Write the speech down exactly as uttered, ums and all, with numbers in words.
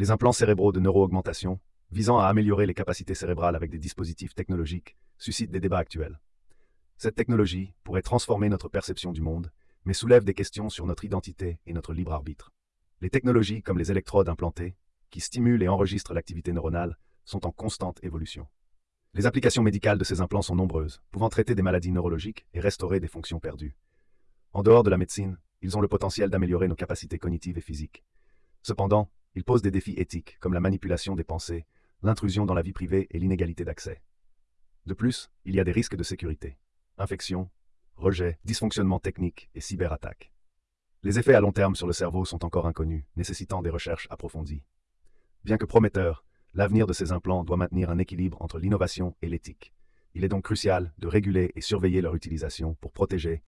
Les implants cérébraux de neuroaugmentation, visant à améliorer les capacités cérébrales avec des dispositifs technologiques, suscitent des débats actuels. Cette technologie pourrait transformer notre perception du monde, mais soulève des questions sur notre identité et notre libre arbitre. Les technologies comme les électrodes implantées, qui stimulent et enregistrent l'activité neuronale, sont en constante évolution. Les applications médicales de ces implants sont nombreuses, pouvant traiter des maladies neurologiques et restaurer des fonctions perdues. En dehors de la médecine, ils ont le potentiel d'améliorer nos capacités cognitives et physiques. Cependant, ils posent des défis éthiques comme la manipulation des pensées, l'intrusion dans la vie privée et l'inégalité d'accès. De plus, il y a des risques de sécurité. Infections, rejets, dysfonctionnements techniques et cyberattaques. Les effets à long terme sur le cerveau sont encore inconnus, nécessitant des recherches approfondies. Bien que prometteur, l'avenir de ces implants doit maintenir un équilibre entre l'innovation et l'éthique. Il est donc crucial de réguler et surveiller leur utilisation pour protéger